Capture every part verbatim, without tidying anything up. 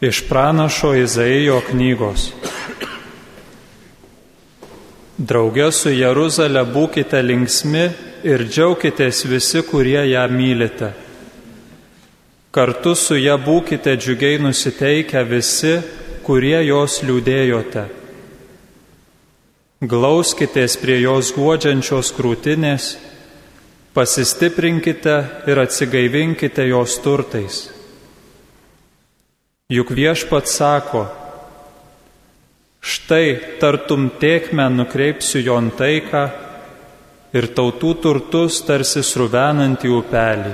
Iš pranašo Izaijo knygos. Drauge su Jeruzale būkite linksmi ir džiaukitės visi, kurie ją mylite. Kartu su ja būkite džiugiai nusiteikę visi, kurie jos liūdėjote. Glauskitės prie jos guodžiančios krūtinės, pasistiprinkite ir atsigaivinkite jos turtais. Juk Viešpats sako, štai tartum tėkmę nukreipsiu jon taiką ir tautų turtus tarsi sruvenantį upelį.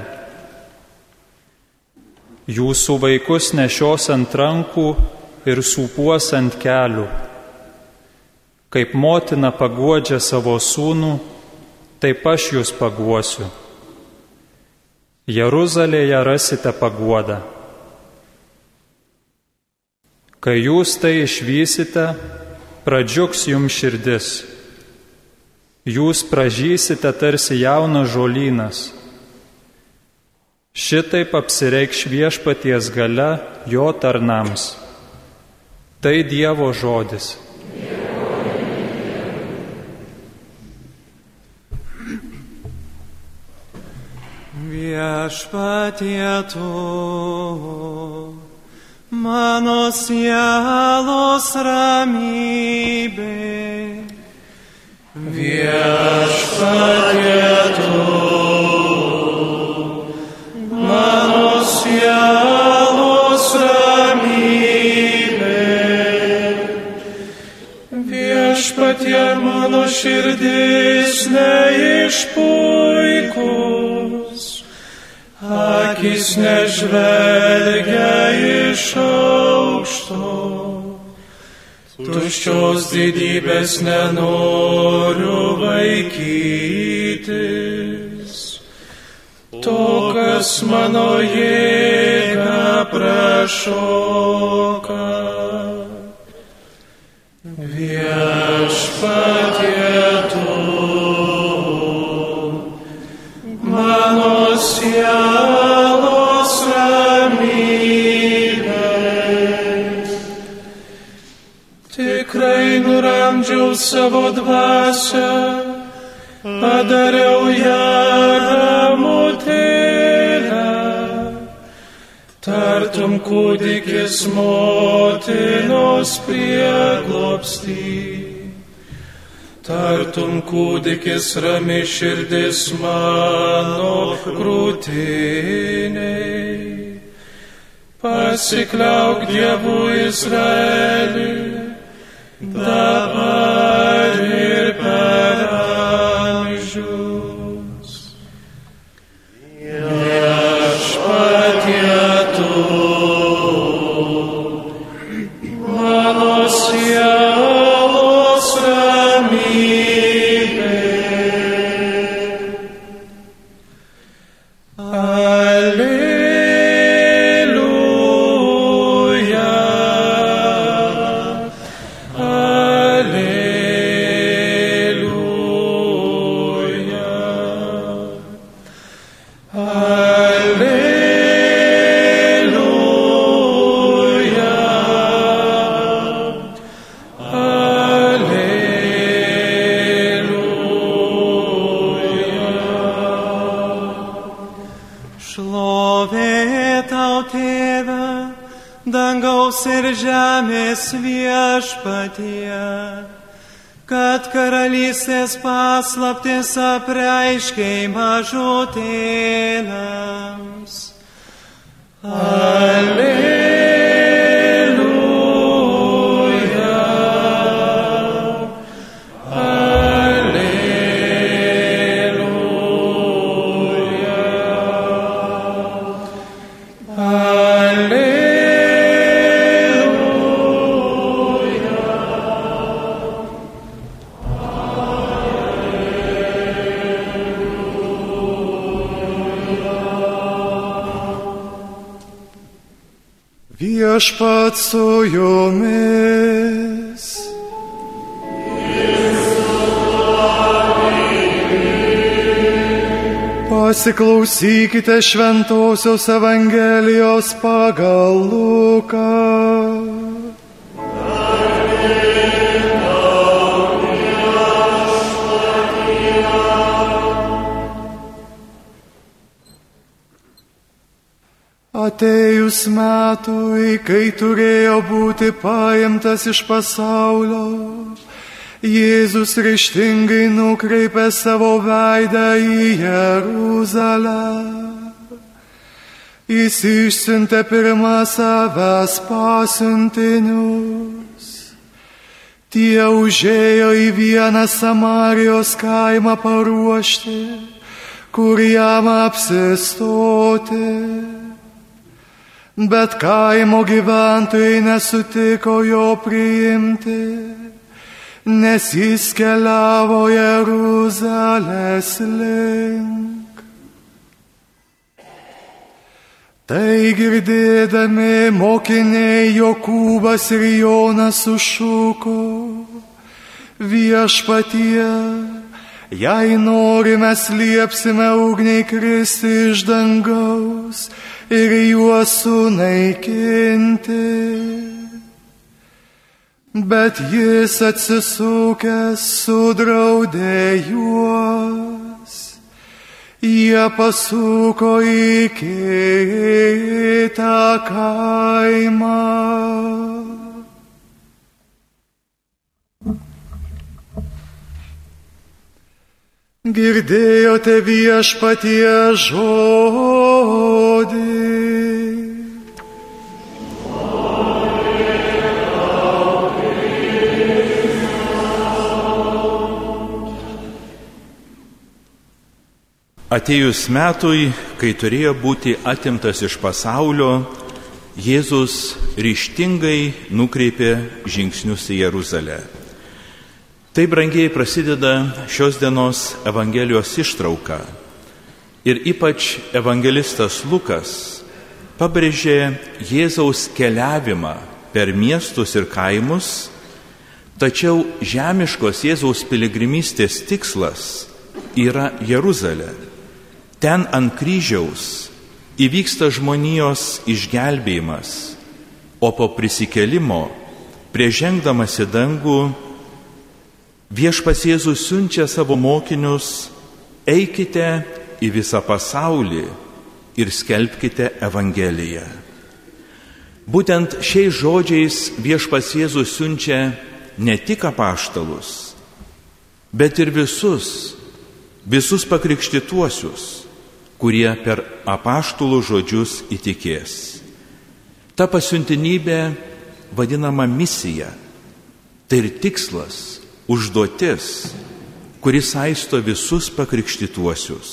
Jūsų vaikus nešios ant rankų ir sūpuos ant kelių. Kaip motina paguodžia savo sūnų, taip aš jūs paguosiu. Jeruzalėje rasite paguodą. Kai jūs tai išvysite, pradžiugs jums širdis. Jūs pražysite tarsi jaunas žolynas. Šitaip apsireikš Viešpaties galia jo tarnams. Tai Dievo žodis. Viešpatie tu, mano sielos ramybė. Viešpatie tu, mano sielos ramybė. Viešpatie mano širdis neišpuikus, akis nežvelgia iš aukšto, tuščios didybės nenoriu vaikytis, to, kas mano jėgą prašoka. Viešpatie tu, mano sielos ramybė. Tikrai nuramdžiau savo dvasią, padariau ją ramutėlę, tartum kūdikis motinos prieglobsty. Tartum kūdikis rami širdis mano krūtiniai. Pasikliauk Dievu Izraeli, dabar ir per amžius. Viešpatie tu, mano sielos ramybė. Alleluja, alleluja, alleluja, alleluja. Šlovė tau, Tėve, dangaus ir žemės Viešpatie, kad karalystės paslaptis apreiškei mažutėliams. Alleluja, alleluja, alleluja. Viešpats su jumis. Pasiklausykite Šventosios Evangelijos pagal Luką. Atėjus metui, kai turėjo būti paimtas iš pasaulio, Jėzus ryžtingai nukreipė savo veidą į Jeruzalę. Jis išsiuntė pirmą savęs pasiuntinius. Tie užėjo į vieną Samarijos kaimą paruošti, kur jam apsistoti. Bet kaimo gyventojai nesutiko jo priimti, nes jis keliavo Jeruzalės link. Tai girdėdami mokiniai Jokūbas ir Jonas sušuko: Viešpatie, jei nori, mes liepsime ugniai kristi iš dangaus ir juos sunaikinti. Bet jis atsisukęs sudraudė juos. Jie pasuko į kitą kaimą. Girdėjote Viešpatie žodį. Atėjus metui, kai turėjo būti atimtas iš pasaulio, Jėzus ryžtingai nukreipė žingsnius į Jeruzalę. Tai brangiai prasideda šios dienos Evangelijos ištrauka. Ir ypač evangelistas Lukas pabrėžė Jėzaus keliavimą per miestus ir kaimus, tačiau žemiškos Jėzaus piligrimystės tikslas yra Jeruzalė. Ten ant kryžiaus įvyksta žmonijos išgelbėjimas, o po prisikėlimo, prieš žengdamas į dangų, Viešpats Jėzus siunčia savo mokinius: eikite į visą pasaulį ir skelbkite Evangeliją. Būtent šiais žodžiais Viešpats Jėzus siunčia ne tik apaštalus, bet ir visus, visus pakrikštytuosius, kurie per apaštalų žodžius įtikės. Ta pasiuntinybė vadinama misija. Tai ir tikslas, užduotis, kuris saisto visus pakrikštytuosius.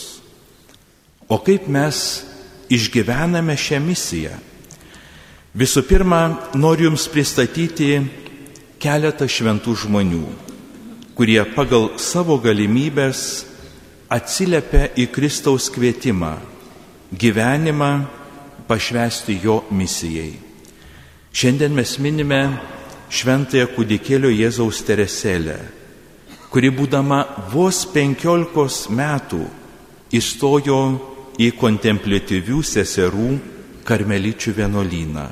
O kaip mes išgyvename šią misiją? Visų pirma, noriu Jums pristatyti keletą šventų žmonių, kurie pagal savo galimybės atsiliepia į Kristaus kvietimą, gyvenimą pašvęsti jo misijai. Šiandien mes minime šventąją kūdikėlio Jėzaus Teresėlę, kuri būdama vos penkiolikos metų įstojo į kontempliatyvių seserų karmeličių vienuolyną.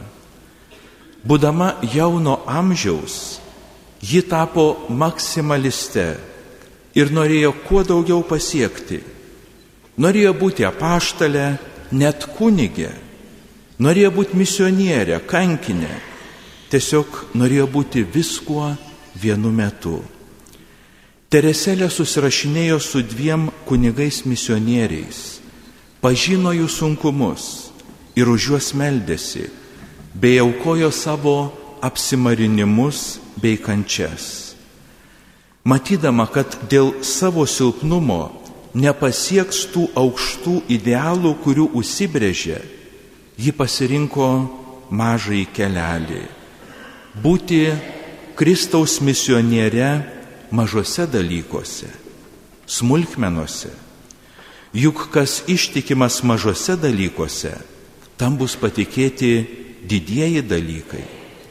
Būdama jauno amžiaus, ji tapo maksimaliste ir norėjo kuo daugiau pasiekti. Norėjo būti apaštalė, net kunigė, norėjo būti misionierė, kankinė, tiesiog norėjo būti viskuo vienu metu. Teresėlė susirašinėjo su dviem kunigais misionieriais, pažino jų sunkumus ir už juos meldėsi, bei aukojo savo apsimarinimus bei kančias. Matydama, kad dėl savo silpnumo nepasieks tų aukštų idealų, kurių užsibrėžė, ji pasirinko mažąjį kelelį – būti Kristaus misioniere mažose dalykuose, smulkmenose. Juk kas ištikimas mažose dalykuose, tam bus patikėti didieji dalykai.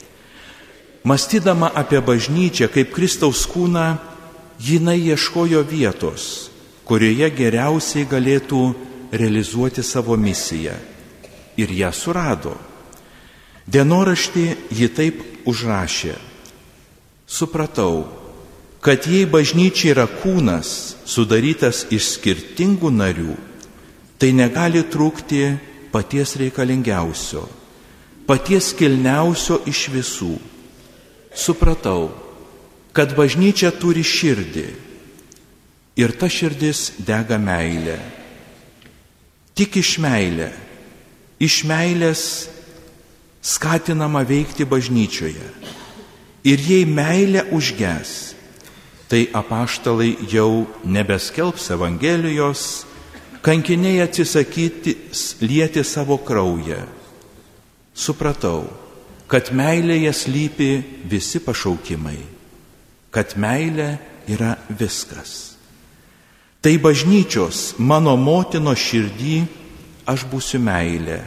Mąstydama apie bažnyčią kaip Kristaus kūną, jinai ieškojo vietos, kurioje geriausiai galėtų realizuoti savo misiją. Ir ją surado. Dienoraštį ji taip užrašė: supratau, kad jei bažnyčia yra kūnas, sudarytas iš skirtingų narių, tai negali trūkti paties reikalingiausio, paties kilniausio iš visų. Supratau, kad bažnyčia turi širdį ir ta širdis dega meilė. Tik iš meilė, iš meilės skatinama veikti bažnyčioje. Ir jei meilė užges, tai apaštalai jau nebeskelbs Evangelijos, kankiniai atsisakyti lieti savo kraują. Supratau, kad meilėje slypi visi pašaukimai, kad meilė yra viskas. Tai bažnyčios, mano motino širdį, aš būsiu meilė.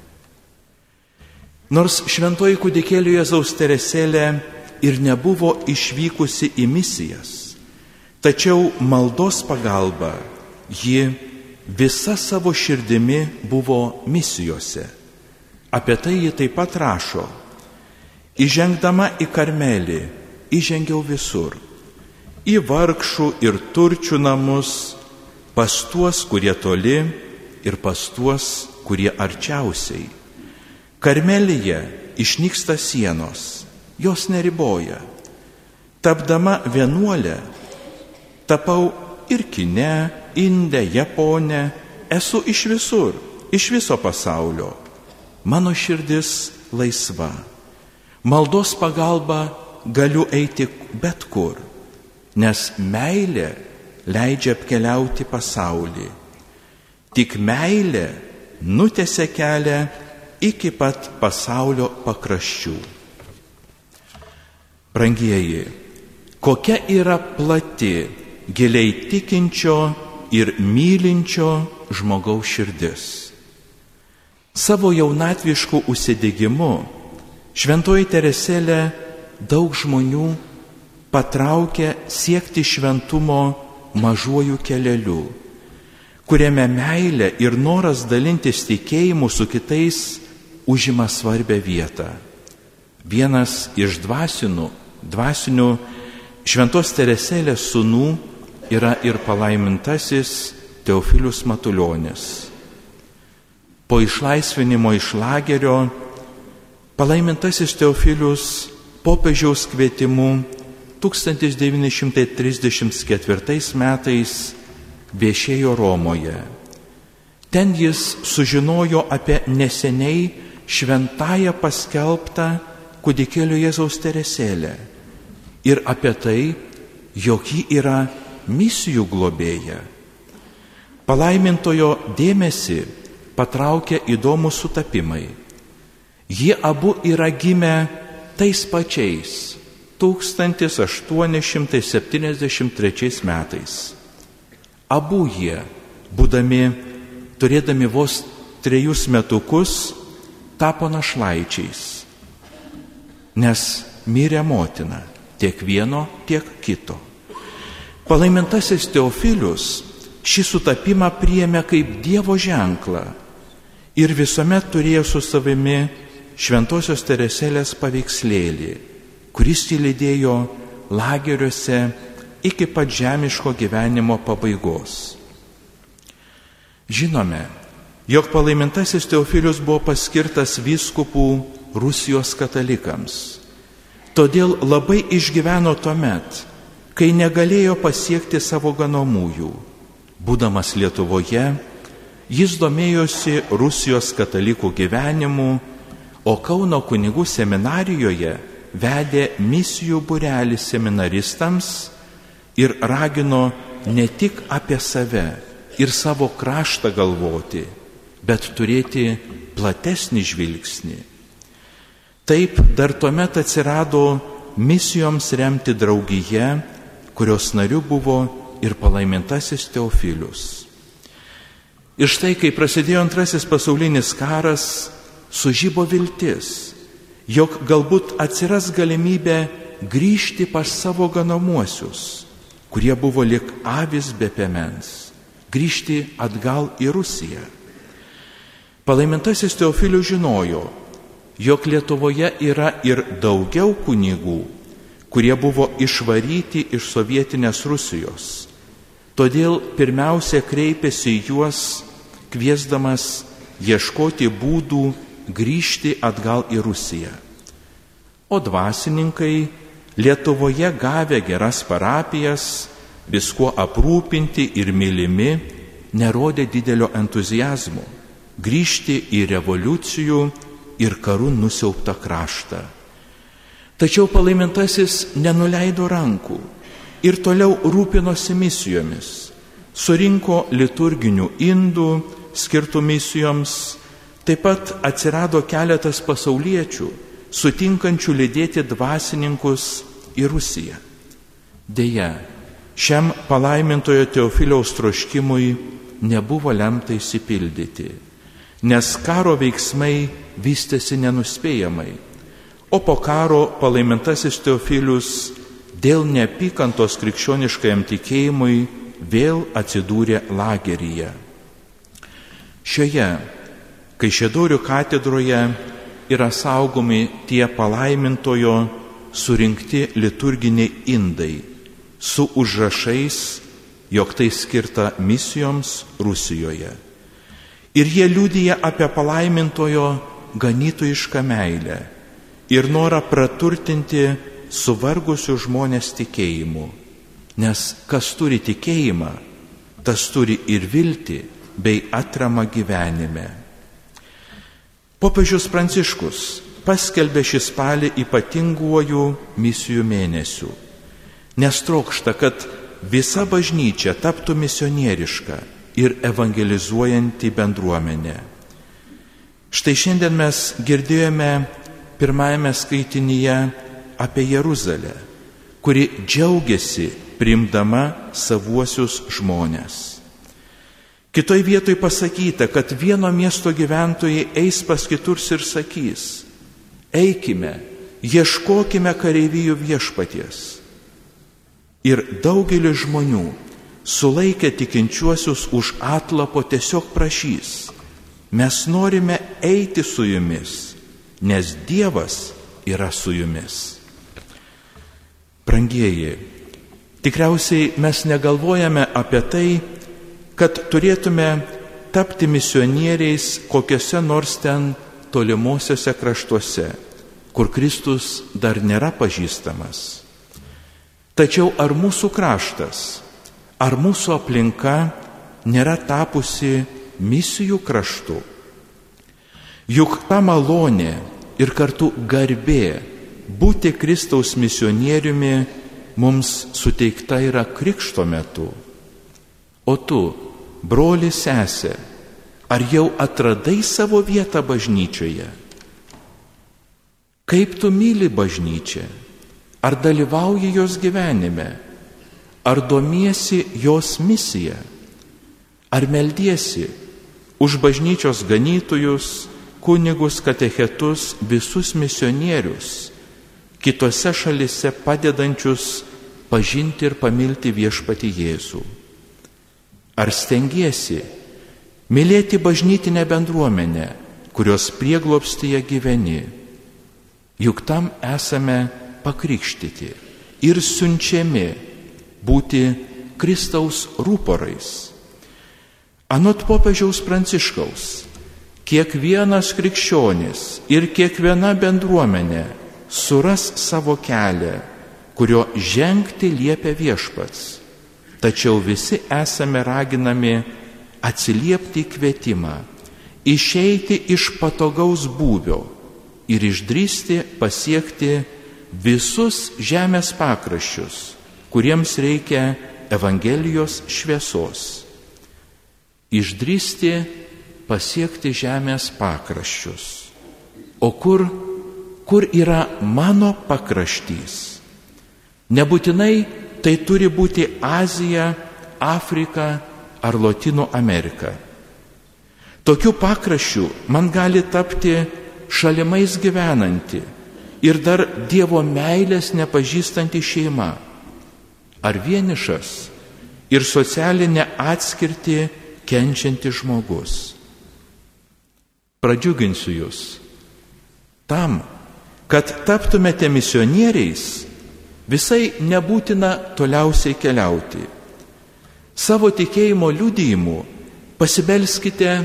Nors šventoji kūdikėlio Jėzaus Teresėlė ir nebuvo išvykusi į misijas, tačiau maldos pagalba ji visa savo širdimi buvo misijose. Apie tai ji taip pat rašo: įžengdama į Karmelį, įžengiau visur, į vargšų ir turčių namus, pas tuos, kurie toli, ir pas tuos, kurie arčiausiai. Karmelyje išnyksta sienos, jos neriboja. Tapdama vienuolė, tapau ir Kine, Inde, Japone, esu iš visur, iš viso pasaulio. Mano širdis laisva. Maldos pagalba galiu eiti bet kur, nes meilė leidžia apkeliauti pasaulį. Tik meilė nutiesia kelią iki pat pasaulio pakraščių. Brangieji, kokia yra plati, giliai tikinčio ir mylinčio žmogaus širdis. Savo jaunatvišku užsidegimu šventoji Teresėlė daug žmonių patraukė siekti šventumo mažuoju keleliu, kuriame meilė ir noras dalintis tikėjimu su kitais užima svarbią vietą. Vienas iš dvasinių, dvasinių šventos Teresėlės sūnų yra ir palaimintasis Teofilius Matuljonis. Po išlaisvinimo iš lagerio palaimintasis Teofilius popiežiaus kvietimu tūkstantis devyni šimtai trisdešimt ketvirtais metais viešėjo Romoje. Ten jis sužinojo apie neseniai šventąją paskelbtą kūdikėlio Jėzaus Teresėlę ir apie tai, jog ji yra misijų globėja. Palaimintojo dėmesį patraukė įdomus sutapimai. Jie abu yra gimę tais pačiais tūkstantis aštuoni šimtai septyniasdešimt trečiais metais. Abu jie, būdami, turėdami vos trejus metukus, tapo našlaičiais, nes mirė motina, tiek vieno, tiek kito. Palaimintasis Teofilius šį sutapimą priėmė kaip Dievo ženklą ir visuomet turėjo su savimi šventosios Teresėlės paveikslėlį, kuris jį lydėjo lageriuose iki pat žemiško gyvenimo pabaigos. Žinome, jog palaimintasis Teofilius buvo paskirtas vyskupų Rusijos katalikams. Todėl labai išgyveno tuomet, kai negalėjo pasiekti savo ganomųjų. Būdamas Lietuvoje, jis domėjosi Rusijos katalikų gyvenimu, o Kauno kunigų seminarijoje vedė misijų būrelį seminaristams ir ragino ne tik apie save ir savo kraštą galvoti, bet turėti platesnį žvilgsnį. Taip dar tuomet atsirado misijoms remti draugiją, kurios nariu buvo ir palaimintasis Teofilius. Ir štai, kai prasidėjo antrasis pasaulinis karas, sužibo viltis, jog galbūt atsiras galimybė grįžti pas savo ganomuosius, kurie buvo lik avis be piemens, grįžti atgal į Rusiją. Palaimintasis Teofilius žinojo, jog Lietuvoje yra ir daugiau kunigų, kurie buvo išvaryti iš sovietinės Rusijos. Todėl pirmiausia kreipėsi į juos, kviesdamas ieškoti būdų grįžti atgal į Rusiją. O dvasininkai, Lietuvoje gavę geras parapijas, viskuo aprūpinti ir mylimi, nerodė didelio entuzijazmo grįžti į revoliucijų ir karų nusiaubtą kraštą. Tačiau palaimintasis nenuleido rankų ir toliau rūpinosi misijomis, surinko liturginių indų skirtų misijoms, taip pat atsirado keletas pasauliečių, sutinkančių lydėti dvasininkus į Rusiją. Deja, šiam palaimintojo Teofiliaus troškimui nebuvo lemta išsipildyti, nes karo veiksmai vystėsi nenuspėjamai, o po karo palaimintasis Teofilius dėl neapykantos krikščioniškajam tikėjimui vėl atsidūrė lageryje. Šioje Kaišiadorių katedroje yra saugomi tie palaimintojo surinkti liturginiai indai su užrašais, jog tai skirta misijoms Rusijoje. Ir jie liudija apie palaimintojo ganytojišką meilę ir norą praturtinti suvargusius žmonės tikėjimu, nes kas turi tikėjimą, tas turi ir viltį bei atramą gyvenime. Popiežius Pranciškus paskelbė šį spalį ypatinguoju misijų mėnesiu, nes trokšta, kad visa bažnyčia taptų misionieriška ir evangelizuojanti bendruomenė. Štai šiandien mes girdėjome pirmajame skaitinyje apie Jeruzalę, kuri džiaugiasi priimdama savuosius žmones. Kitoj vietoj pasakyta, kad vieno miesto gyventojai eis pas kitus ir sakys: eikime, ieškokime kareivijų viešpaties. Ir daugelis žmonių, sulaikę tikinčiuosius už atlapo, tiesiog prašys: mes norime eiti su jumis, nes Dievas yra su jumis. Brangieji, tikriausiai mes negalvojame apie tai, kad turėtume tapti misionieriais kokiuose nors ten tolimuosiuose kraštuose, kur Kristus dar nėra pažįstamas. Tačiau ar mūsų kraštas, ar mūsų aplinka nėra tapusi misijų kraštu? Juk ta malonė ir kartu garbė būti Kristaus misionieriumi mums suteikta yra krikšto metu. O tu, broli, sesė, ar jau atradai savo vietą bažnyčioje? Kaip tu myli bažnyčią? Ar dalyvauji jos gyvenime? Ar domiesi jos misiją? Ar meldiesi už bažnyčios ganytojus, kunigus, katechetus, visus misionierius, kitose šalise padedančius pažinti ir pamilti viešpatį Jėzų? Ar stengiesi mylėti bažnytinę bendruomenę, kurios prieglobstyje gyveni? Juk tam esame pakrikštyti ir siunčiami būti Kristaus rūporais. Anot popiežiaus Pranciškaus, kiekvienas krikščionis ir kiekviena bendruomenė suras savo kelią, kurio žengti liepia viešpats. Tačiau visi esame raginami atsiliepti kvietimą, išeiti iš patogaus būvio ir išdrįsti pasiekti visus žemės pakraščius, kuriems reikia Evangelijos šviesos. Išdrįsti pasiekti žemės pakraščius. O kur, kur yra mano pakraštys? Nebūtinai tai turi būti Azija, Afrika ar Lotynų Amerika. Tokiu pakraščiu man gali tapti šalimais gyvenanti ir dar Dievo meilės nepažįstanti šeima, ar vienišas ir socialinę atskirtį kenčianti žmogus. Pradžiuginsiu jūs. Tam, kad taptumėte misionieriais, visai nebūtina toliausiai keliauti. Savo tikėjimo liudijimu pasibelskite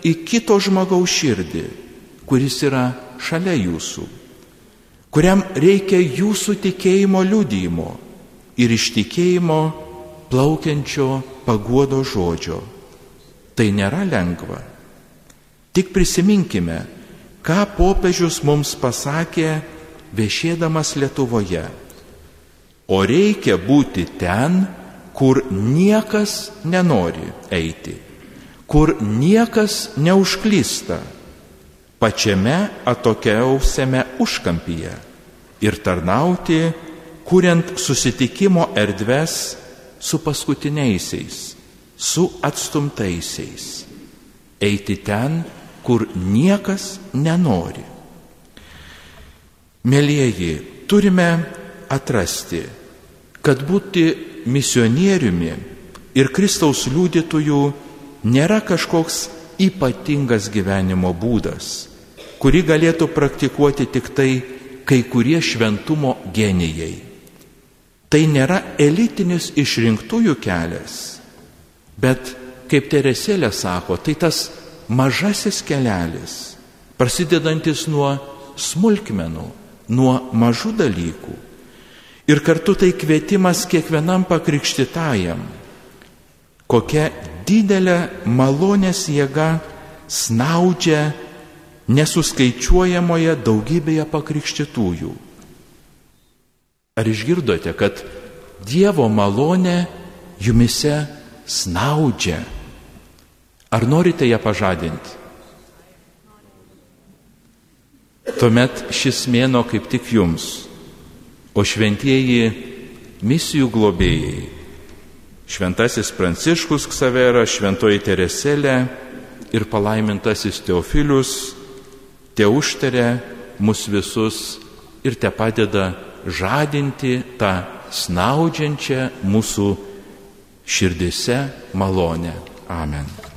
į kito žmogaus širdį, kuris yra šalia jūsų, kuriam reikia jūsų tikėjimo liudijimo ir iš tikėjimo plaukiančio paguodo žodžio. Tai nėra lengva. Tik prisiminkime, ką popiežius mums pasakė viešėdamas Lietuvoje. O reikia būti ten, kur niekas nenori eiti, kur niekas neužklysta, pačiame atokiausiame užkampyje ir tarnauti, kuriant susitikimo erdves su paskutiniaisiais, su atstumtaisiais. Eiti ten, kur niekas nenori. Mielieji, turime atrasti, kad būti misionieriumi ir Kristaus liudytojų nėra kažkoks ypatingas gyvenimo būdas, kurį galėtų praktikuoti tik tai kai kurie šventumo genijai. Tai nėra elitinis išrinktųjų kelias, bet, kaip Teresėlė sako, tai tas mažasis kelelis, prasidedantis nuo smulkmenų, nuo mažų dalykų. Ir kartu tai kvietimas kiekvienam pakrikštytajam, kokia didelė malonės jėga snaudžia nesuskaičiuojamoje daugybėje pakrikštytųjų. Ar išgirdote, kad Dievo malonė jumise snaudžia? Ar norite ją pažadinti? Tuomet šis mėnuo kaip tik jums, o šventieji misijų globėjai, šventasis Pranciškus Ksaveras, šventoji Teresėlė ir palaimintasis Teofilius te užtaria mus visus ir te padeda žadinti tą snaudžiančią mūsų širdise malonę. Amen.